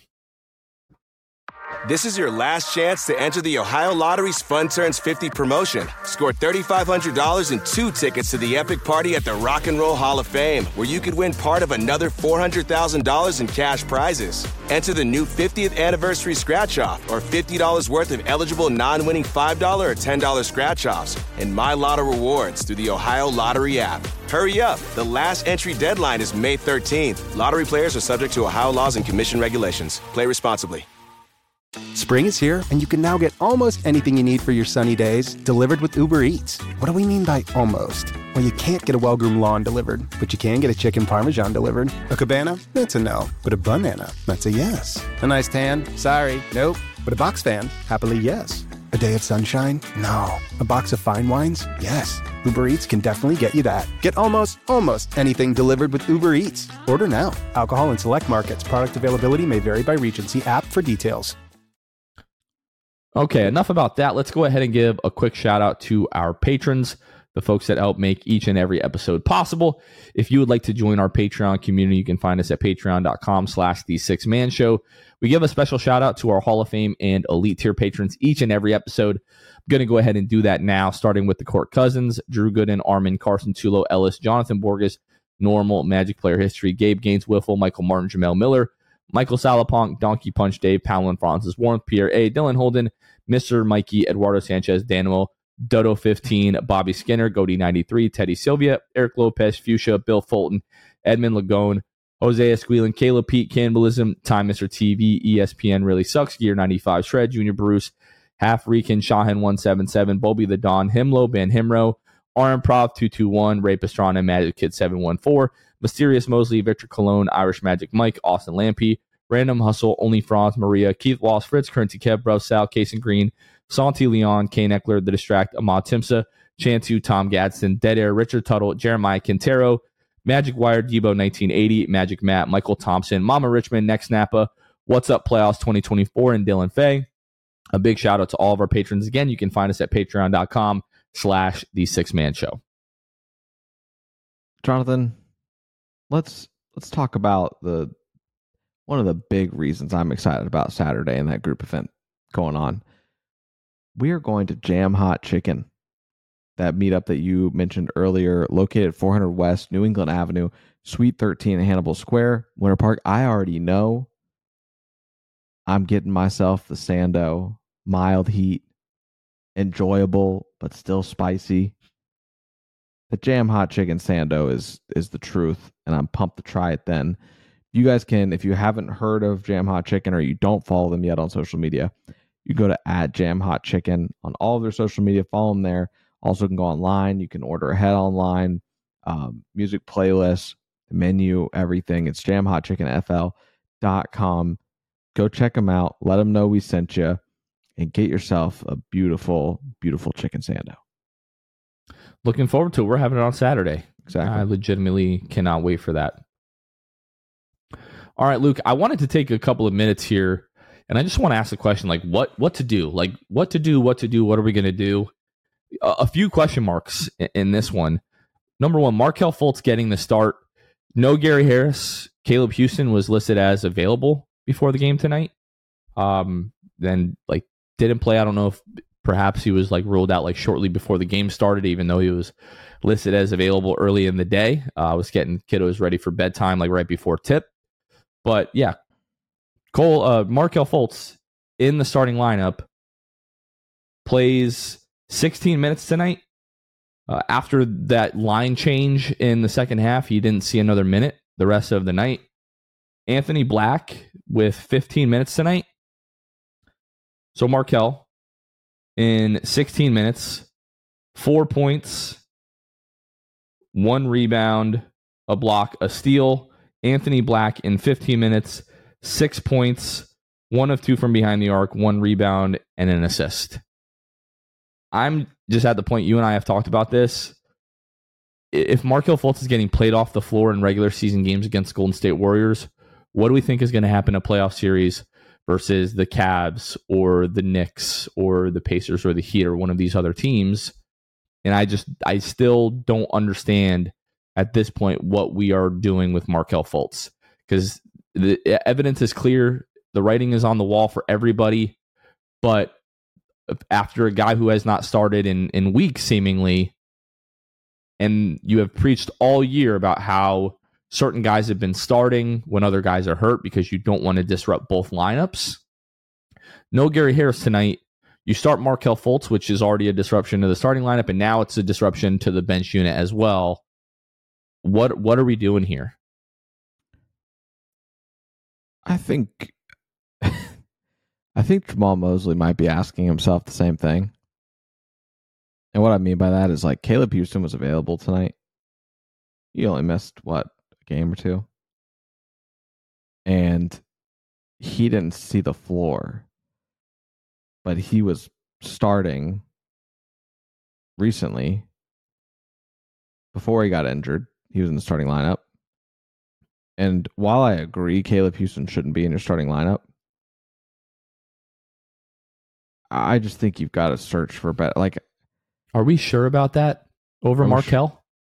This is your last chance to enter the Ohio Lottery's Fun Turns fifty promotion. Score three thousand five hundred dollars and two tickets to the epic party at the Rock and Roll Hall of Fame, where you could win part of another four hundred thousand dollars in cash prizes. Enter the new fiftieth anniversary scratch-off or fifty dollars worth of eligible non-winning five dollars or ten dollars scratch-offs and My Lotto rewards through the Ohio Lottery app. Hurry up. The last entry deadline is May thirteenth. Lottery players are subject to Ohio laws and commission regulations. Play responsibly. Spring is here, and you can now get almost anything you need for your sunny days delivered with Uber Eats. What do we mean by almost? Well, you can't get a well-groomed lawn delivered, but you can get a chicken parmesan delivered. A cabana? That's a no. But a banana? That's a yes. A nice tan? Sorry, nope. But a box fan? Happily, yes. A day of sunshine? No. A box of fine wines? Yes. Uber Eats can definitely get you that. Get almost, almost anything delivered with Uber Eats. Order now. Alcohol in select markets. Product availability may vary by region. See app for details. Okay, enough about that. Let's go ahead and give a quick shout out to our patrons. the folks that help make each and every episode possible. If you would like to join our Patreon community, you can find us at patreon.com slash the six man show. We give a special shout out to our Hall of Fame and Elite Tier patrons each and every episode. I'm going to go ahead and do that now, starting with the Court Cousins, Drew Gooden, Armin, Carson Tulo, Ellis, Jonathan Borges, Normal, Magic Player History, Gabe Gaines, Wiffle, Michael Martin, Jamel Miller, Michael Salapunk, Donkey Punch, Dave Powell, Francis Warren, Pierre A., Dylan Holden, Mister Mikey, Eduardo Sanchez, Daniel, Dodo fifteen, Bobby Skinner, Goody ninety-three, Teddy Sylvia, Eric Lopez, Fuchsia, Bill Fulton, Edmund Lagone, Jose Esquilin, Caleb Pete, Cannibalism, Time Mister T V, E S P N Really Sucks, Gear ninety-five, Shred, Junior Bruce, Half Rican, Shahan one seventy-seven, Bobby the Don, Himlo, Ben Himro, R Improv two two one, Ray Pastrana, Magic Kid seven one four, Mysterious Mosley, Victor Cologne, Irish Magic Mike, Austin Lampy, Random Hustle, Only Franz, Maria, Keith Walsh, Fritz, Currency Kev, Bro, Sal, Cason Green, Santi Leon, Kane Eckler, The Distract, Ahmad Timsa, Chantu, Tom Gadsden, Dead Air, Richard Tuttle, Jeremiah Quintero, Magic Wire, Debo nineteen eighty, Magic Matt, Michael Thompson, Mama Richmond, Next Napa, What's Up Playoffs twenty twenty-four, and Dylan Fay. A big shout out to all of our patrons. Again, you can find us at patreon.com slash the six man show. Jonathan, let's let's talk about the one of the big reasons I'm excited about Saturday and that group event going on. We are going to Jam Hot Chicken, that meetup that you mentioned earlier, located at four hundred West New England Avenue, Suite thirteen in Hannibal Square, Winter Park. I already know I'm getting myself the Sando, mild heat, enjoyable, but still spicy. The Jam Hot Chicken Sando is is the truth, and I'm pumped to try it then. You guys can, if you haven't heard of Jam Hot Chicken or you don't follow them yet on social media, you go to at Jam Hot Chicken on all of their social media, follow them there. Also can go online. You can order ahead online, um, music playlists, menu, everything. It's jam hot chicken f l dot com. Go check them out. Let them know we sent you and get yourself a beautiful, beautiful chicken sando. Looking forward to it. We're having it on Saturday. Exactly. I legitimately cannot wait for that. All right, Luke, I wanted to take a couple of minutes here, and I just want to ask the question, like, what what to do? Like, what to do, what to do, what are we going to do? A, a few question marks in, in this one. Number one, Markelle Fultz getting the start. No Gary Harris. Caleb Houston was listed as available before the game tonight. Um, then, like, didn't play. I don't know if perhaps he was, like, ruled out, like, shortly before the game started, even though he was listed as available early in the day. Uh, I was getting kiddos ready for bedtime, like, right before tip. But, yeah, Cole, uh, Markelle Fultz in the starting lineup plays sixteen minutes tonight. Uh, after that line change in the second half, he didn't see another minute the rest of the night. Anthony Black with fifteen minutes tonight. So Markelle in sixteen minutes, four points, one rebound, a block, a steal. Anthony Black in fifteen minutes, six points, one of two from behind the arc, one rebound, and an assist. I'm just at the point, you and I have talked about this. If Markelle Fultz is getting played off the floor in regular season games against Golden State Warriors, what do we think is going to happen in a playoff series versus the Cavs or the Knicks or the Pacers or the Heat or one of these other teams? And I just, I still don't understand at this point what we are doing with Markelle Fultz, because the evidence is clear. The writing is on the wall for everybody. But after a guy who has not started in, in weeks, seemingly, and you have preached all year about how certain guys have been starting when other guys are hurt because you don't want to disrupt both lineups. No Gary Harris tonight. You start Markelle Fultz, which is already a disruption to the starting lineup, and now it's a disruption to the bench unit as well. What what are we doing here? I think I think Jamal Mosley might be asking himself the same thing. And what I mean by that is, like, Caleb Houston was available tonight. He only missed, what, a game or two? And he didn't see the floor. But he was starting recently. Before he got injured, he was in the starting lineup. And while I agree Caleb Houston shouldn't be in your starting lineup, I just think you've got to search for better. Like, are we sure about that? over Over- Markelle.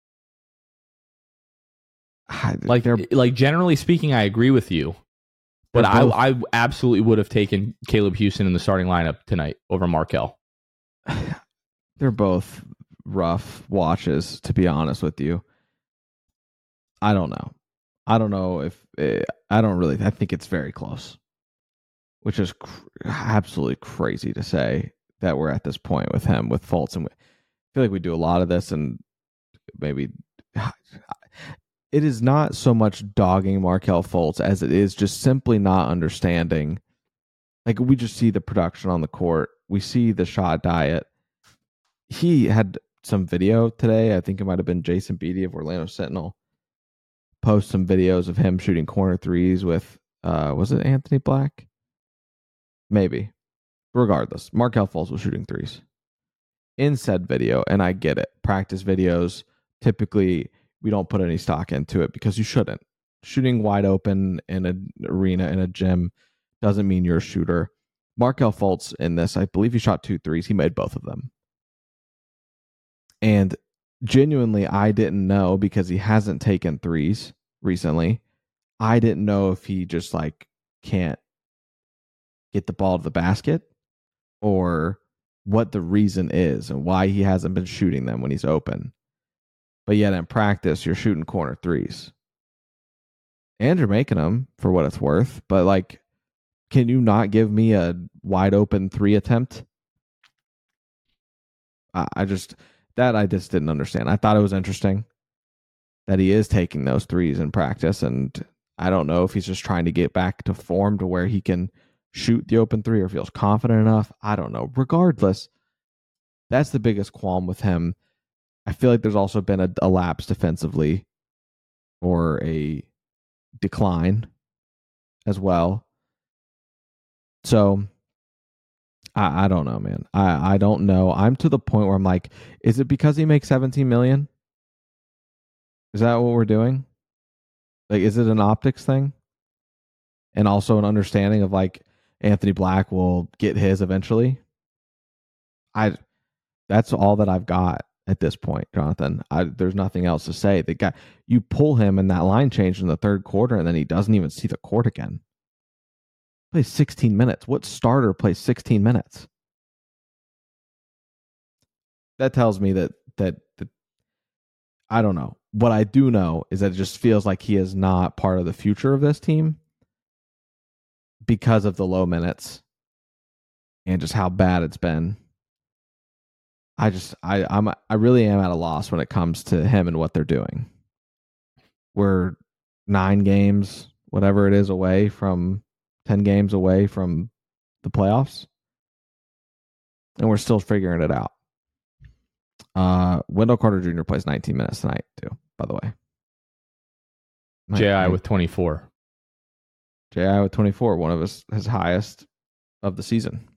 I- Like, they're like generally speaking, I agree with you, but They're I, both- I absolutely would have taken Caleb Houston in the starting lineup tonight over Markelle. they're both rough watches, to be honest with you. I don't know. I don't know if uh, I don't really. I think it's very close, which is cr- absolutely crazy to say that we're at this point with him with Fultz, and we, I feel like we do a lot of this, and maybe it is not so much dogging Markelle Fultz as it is just simply not understanding. Like, we just see the production on the court, we see the shot diet. He had some video today. I think it might have been Jason Beatty of Orlando Sentinel post some videos of him shooting corner threes with uh was it Anthony Black? Maybe. Regardless, Markelle Fultz was shooting threes in said video, and I get it. Practice videos, typically we don't put any stock into it because you shouldn't. Shooting wide open in an arena, in a gym, doesn't mean you're a shooter. Markelle Fultz in this, I believe he shot two threes. He made both of them. And genuinely, I didn't know, because he hasn't taken threes recently. I didn't know if he just like can't get the ball to the basket, or what the reason is and why he hasn't been shooting them when he's open. But yet in practice, you're shooting corner threes. And you're making them for what it's worth. But like, can you not give me a wide open three attempt? I, I just, that I just didn't understand. I thought it was interesting that he is taking those threes in practice. And I don't know if he's just trying to get back to form to where he can shoot the open three or feels confident enough. I don't know. Regardless, that's the biggest qualm with him. I feel like there's also been a, a lapse defensively, or a decline as well. So I, I don't know, man. I, I don't know. I'm to the point where I'm like, is it because he makes seventeen million? Is that what we're doing? Like, is it an optics thing? And also an understanding of like Anthony Black will get his eventually. I that's all that I've got at this point, Jonathan. I, there's nothing else to say. The guy, you pull him in that line change in the third quarter, and then he doesn't even see the court again. Plays sixteen minutes. What starter plays sixteen minutes? That tells me that, that that I don't know. What I do know is that it just feels like he is not part of the future of this team because of the low minutes and just how bad it's been. I just I I'm I really am at a loss when it comes to him and what they're doing. We're nine games, whatever it is, away from ten games away from the playoffs, and we're still figuring it out. Uh, Wendell Carter Junior plays nineteen minutes tonight too, by the way. J I with twenty-four. J I with twenty-four, one of his, his highest of the season.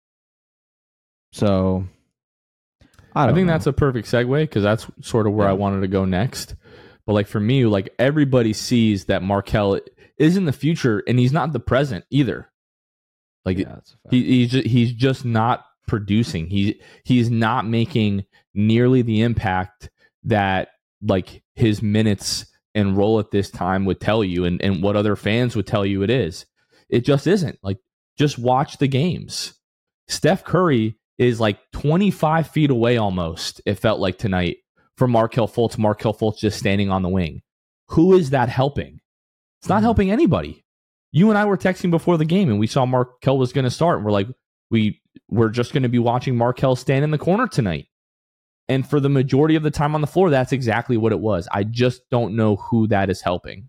So I, don't I think know. that's a perfect segue, because that's sort of where Yeah. I wanted to go next. But like, for me, like, everybody sees that Markelle is in the future, and he's not the present either. Like, Yeah, that's a fact. he, he's just, he's just not producing. He he's not making nearly the impact that like his minutes and role at this time would tell you, and, and what other fans would tell you it is. It just isn't. Like, just watch the games. Steph Curry is like twenty-five feet away almost, it felt like tonight, from Markelle Fultz. Markelle Fultz just standing on the wing. Who is that helping? It's not helping anybody. You and I were texting before the game, and we saw Markelle was going to start, and we're like, we, we're just going to be watching Markelle stand in the corner tonight. And for the majority of the time on the floor, that's exactly what it was. I just don't know who that is helping.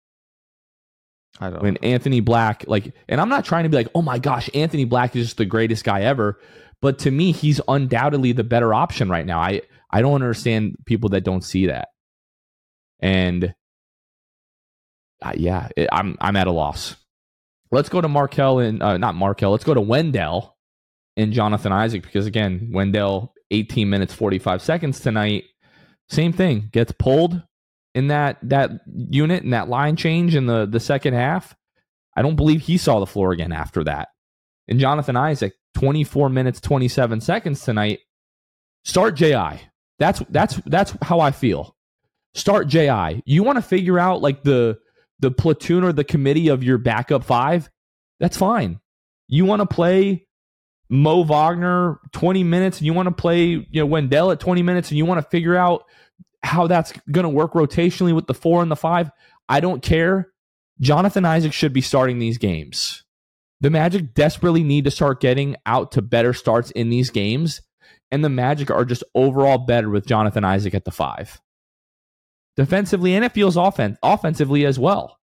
I don't When know. Anthony Black, like, and I'm not trying to be like, oh my gosh, Anthony Black is just the greatest guy ever. But to me, he's undoubtedly the better option right now. I, I don't understand people that don't see that. And uh, yeah, it, I'm I'm at a loss. Let's go to Markelle and uh, not Markelle. Let's go to Wendell and Jonathan Isaac, because again, Wendell, eighteen minutes, forty-five seconds tonight. Same thing, gets pulled in that that unit and that line change in the, the second half. I don't believe he saw the floor again after that. And Jonathan Isaac, twenty-four minutes, twenty-seven seconds tonight. Start J I. That's that's that's how I feel. Start J I. You want to figure out like the the platoon or the committee of your backup five? That's fine. You want to play Mo Wagner twenty minutes and you want to play, you know, Wendell at twenty minutes and you want to figure out how that's going to work rotationally with the four and the five. I don't care. Jonathan Isaac should be starting these games. The Magic desperately need to start getting out to better starts in these games, and the Magic are just overall better with Jonathan Isaac at the five. Defensively, and it feels offen- offensively as well.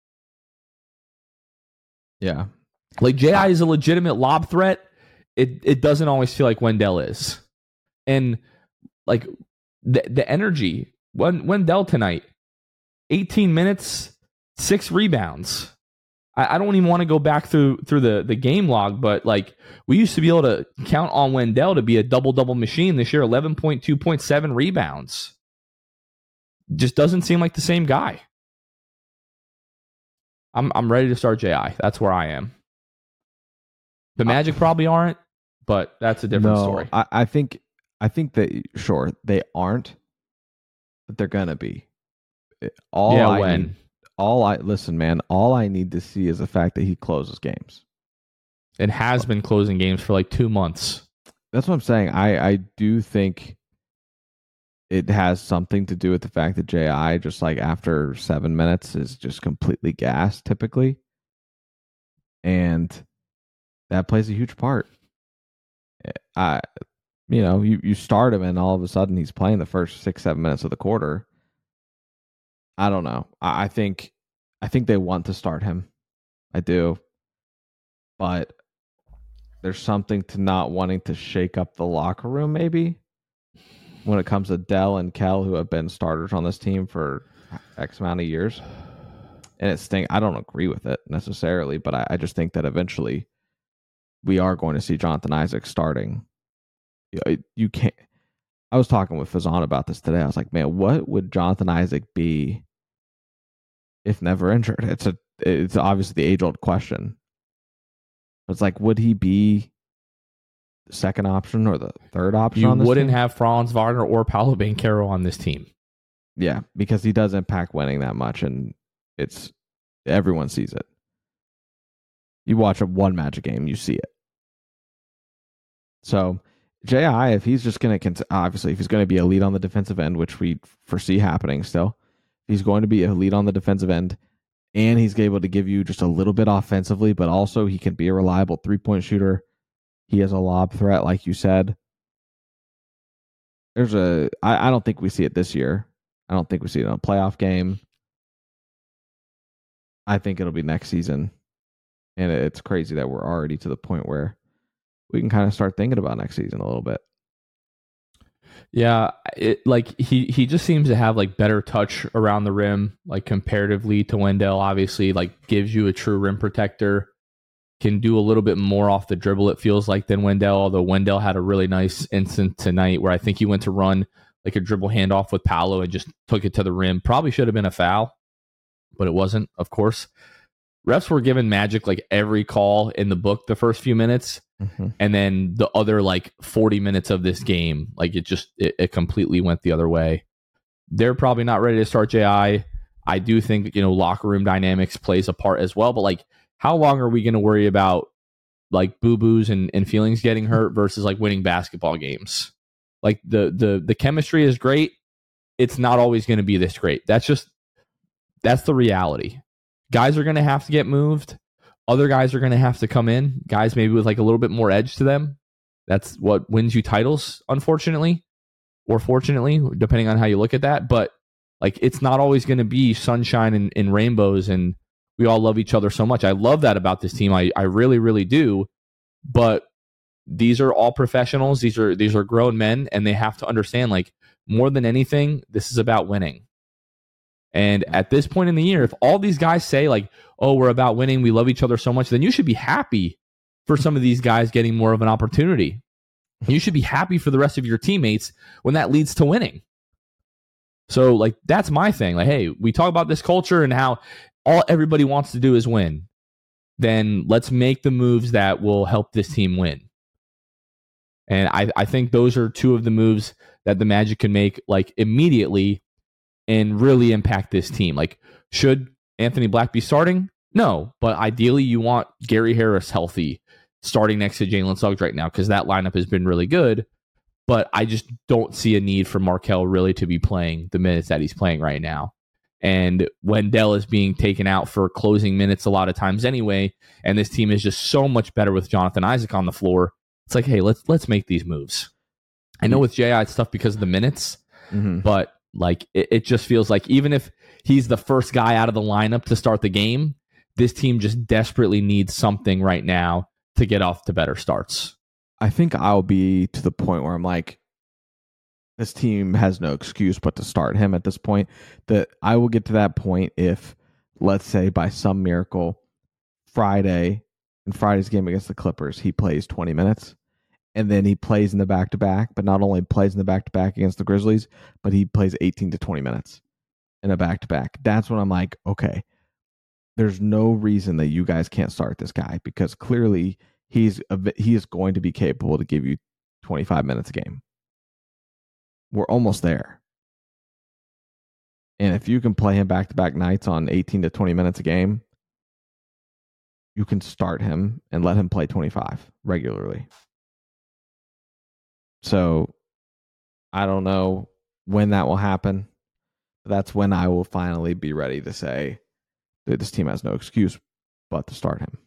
Yeah. Like J I is a legitimate lob threat. It it doesn't always feel like Wendell is. And like the the energy, when Wendell tonight, eighteen minutes, six rebounds. I, I don't even want to go back through through the, the game log, but like we used to be able to count on Wendell to be a double-double machine this year, eleven point two point seven rebounds. Just doesn't seem like the same guy. I'm I'm ready to start J I. That's where I am. The Magic probably aren't, but that's a different no, story. I, I think I think that sure they aren't, but they're gonna be. All yeah, I when need, all I listen, man. All I need to see is the fact that he closes games. It has been closing games for like two months. That's what I'm saying. I I do think it has something to do with the fact that J I just like after seven minutes is just completely gassed typically, and that plays a huge part. I, you know, you, you start him and all of a sudden he's playing the first six, seven minutes of the quarter. I don't know. I, I think, I think they want to start him. I do. But there's something to not wanting to shake up the locker room maybe when it comes to Dell and Kell, who have been starters on this team for X amount of years. And it's thing, I don't agree with it necessarily, but I, I just think that eventually we are going to see Jonathan Isaac starting. You, you can't. I was talking with Fazan about this today. I was like, man, what would Jonathan Isaac be if never injured? It's a, it's obviously the age-old question. It's like, would he be the second option or the third option? You on this wouldn't team? have Franz Wagner or Paolo Banchero on this team. Yeah, because he does impact winning that much, and it's everyone sees it. You watch a one Magic game, you see it. So J I, if he's just going to, obviously, if he's going to be a lead on the defensive end, which we foresee happening still, he's going to be a lead on the defensive end, and he's able to give you just a little bit offensively, but also he can be a reliable three-point shooter. He has a lob threat, like you said. There's a, I, I don't think we see it this year. I don't think we see it in a playoff game. I think it'll be next season. And it's crazy that we're already to the point where we can kind of start thinking about next season a little bit. Yeah, it, like he he just seems to have like better touch around the rim, like comparatively to Wendell. Obviously, like gives you a true rim protector. Can do a little bit more off the dribble, it feels like, than Wendell. Although Wendell had a really nice instant tonight where I think he went to run like a dribble handoff with Paolo and just took it to the rim. Probably should have been a foul, but it wasn't, of course. Refs were giving Magic like every call in the book the first few minutes. Mm-hmm. And then the other like forty minutes of this game, like it just, it, it completely went the other way. They're probably not ready to start J I. I do think, you know, locker room dynamics plays a part as well. But like, how long are we going to worry about like boo-boos and, and feelings getting hurt versus like winning basketball games? Like the, the, the chemistry is great. It's not always going to be this great. That's just, that's the reality. Guys are going to have to get moved. Other guys are going to have to come in. Guys maybe with like a little bit more edge to them. That's what wins you titles, unfortunately, or fortunately, depending on how you look at that. But like, it's not always going to be sunshine and, and rainbows, and we all love each other so much. I love that about this team. I, I really, really do. But these are all professionals. These are these are grown men, and they have to understand, like, more than anything, this is about winning. And at this point in the year, if all these guys say like, oh, we're about winning, we love each other so much, then you should be happy for some of these guys getting more of an opportunity. You should be happy for the rest of your teammates when that leads to winning. So like, that's my thing. Like, hey, we talk about this culture and how all everybody wants to do is win. Then let's make the moves that will help this team win. And I, I think those are two of the moves that the Magic can make like immediately and really impact this team. Like, should Anthony Black be starting? No, but ideally you want Gary Harris healthy starting next to Jalen Suggs right now, because that lineup has been really good. But I just don't see a need for Markelle really to be playing the minutes that he's playing right now. And Wendell is being taken out for closing minutes a lot of times anyway, and this team is just so much better with Jonathan Isaac on the floor. It's like, hey, let's let's make these moves. I know with J I it's tough because of the minutes, mm-hmm. but like it, it just feels like even if he's the first guy out of the lineup to start the game, this team just desperately needs something right now to get off to better starts. I think I'll be to the point where I'm like, this team has no excuse but to start him at this point. That I will get to that point if, let's say, by some miracle, Friday, in Friday's game against the Clippers, he plays twenty minutes. And then he plays in the back-to-back, but not only plays in the back-to-back against the Grizzlies, but he plays eighteen to twenty minutes in a back-to-back. That's when I'm like, okay, there's no reason that you guys can't start this guy, because clearly he's a, he is going to be capable to give you twenty-five minutes a game. We're almost there. And if you can play him back-to-back nights on eighteen to twenty minutes a game, you can start him and let him play twenty-five regularly. So I don't know when that will happen. But that's when I will finally be ready to say, dude, this team has no excuse but to start him.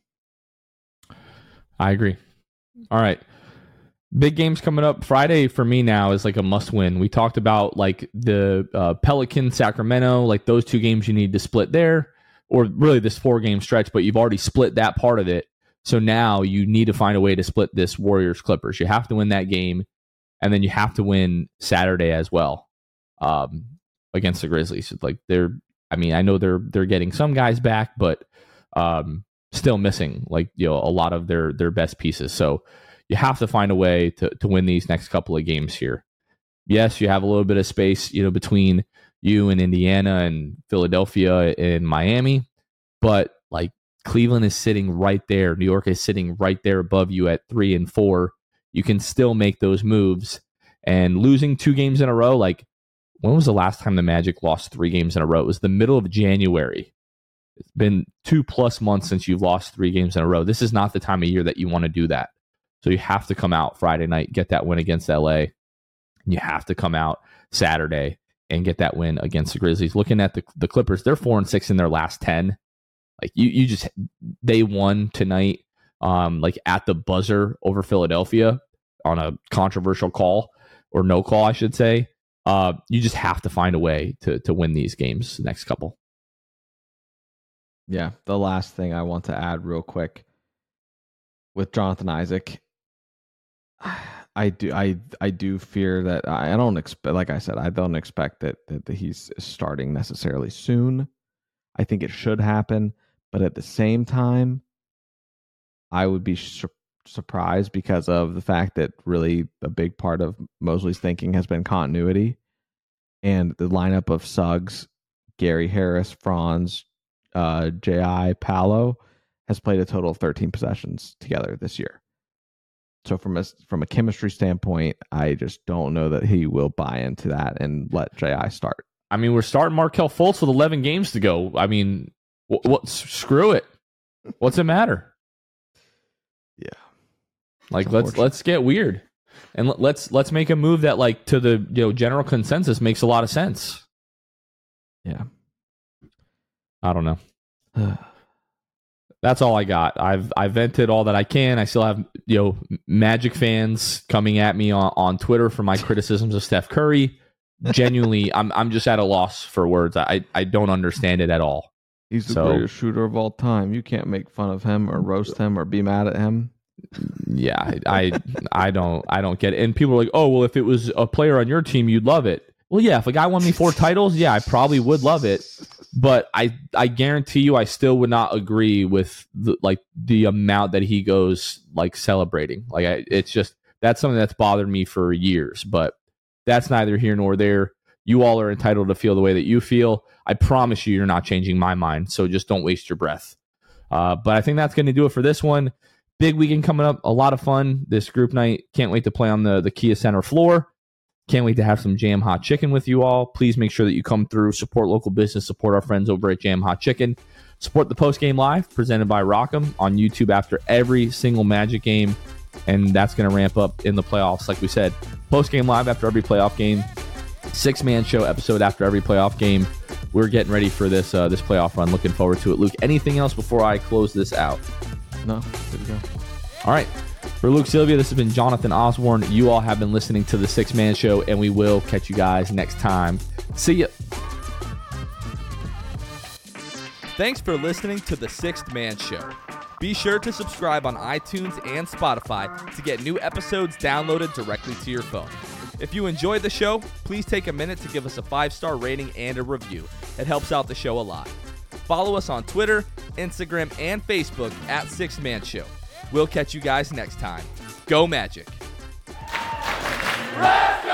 I agree. All right. Big games coming up. Friday for me now is like a must win. We talked about like the uh, Pelican, Sacramento, like those two games you need to split there, or really this four game stretch, but you've already split that part of it. So now you need to find a way to split this Warriors Clippers. You have to win that game, and then you have to win Saturday as well um, against the Grizzlies. Like they're, I mean, I know they're they're getting some guys back, but um, still missing like you know a lot of their their best pieces. So you have to find a way to to win these next couple of games here. Yes, you have a little bit of space, you know, between you and Indiana and Philadelphia and Miami, but like Cleveland is sitting right there. New York is sitting right there above you at three and four. You can still make those moves. And losing two games in a row, like when was the last time the Magic lost three games in a row? It was the middle of January. It's been two plus months since you've lost three games in a row. This is not the time of year that you want to do that. So you have to come out Friday night, get that win against L A. You have to come out Saturday and get that win against the Grizzlies. Looking at the, the Clippers, they're four and six in their last ten. Like you, you just they won tonight, um, like at the buzzer over Philadelphia on a controversial call or no call, I should say. Uh, you just have to find a way to to win these games, the next couple. Yeah, the last thing I want to add real quick with Jonathan Isaac, I do I I do fear that I don't expect, like I said, I don't expect that, that, that he's starting necessarily soon. I think it should happen, but at the same time, I would be su- surprised because of the fact that really a big part of Mosley's thinking has been continuity, and the lineup of Suggs, Gary Harris, Franz, uh, J I, Paolo has played a total of thirteen possessions together this year. So from a from a chemistry standpoint, I just don't know that he will buy into that and let J I start. I mean, we're starting Markelle Fultz with eleven games to go. I mean, what, what screw it. What's it matter? Yeah. Like let's let's get weird. And let, let's let's make a move that like to the you know general consensus makes a lot of sense. Yeah. I don't know. That's all I got. I've I vented all that I can. I still have you know Magic fans coming at me on, on Twitter for my criticisms of Steph Curry. Genuinely, I'm I'm just at a loss for words. I I don't understand it at all. He's the so, greatest shooter of all time. You can't make fun of him or roast him or be mad at him. Yeah, I I don't I don't get it. And people are like, oh well, if it was a player on your team, you'd love it. Well, yeah, if a guy won me four titles, yeah, I probably would love it. But I, I guarantee you, I still would not agree with the, like the amount that he goes like celebrating. Like I, it's just that's something that's bothered me for years. But that's neither here nor there. You all are entitled to feel the way that you feel. I promise you, you're not changing my mind. So just don't waste your breath. Uh, but I think that's going to do it for this one. Big weekend coming up. A lot of fun this group night. Can't wait to play on the the Kia Center floor. Can't wait to have some Jam Hot Chicken with you all. Please make sure that you come through, support local business, support our friends over at Jam Hot Chicken. Support the Post Game Live presented by Rock'em on YouTube after every single Magic game, and that's going to ramp up in the playoffs. Like we said, Post Game Live after every playoff game, six-man show episode after every playoff game. We're getting ready for this uh, this playoff run. Looking forward to it. Luke, anything else before I close this out? No, good to go. All right. For Luke Sylvia, this has been Jonathan Osborne. You all have been listening to the Six Man Show, and we will catch you guys next time. See ya. Thanks for listening to the Sixth Man Show. Be sure to subscribe on iTunes and Spotify to get new episodes downloaded directly to your phone. If you enjoyed the show, please take a minute to give us a five-star rating and a review. It helps out the show a lot. Follow us on Twitter, Instagram, and Facebook at Sixth Man Show. We'll catch you guys next time. Go Magic!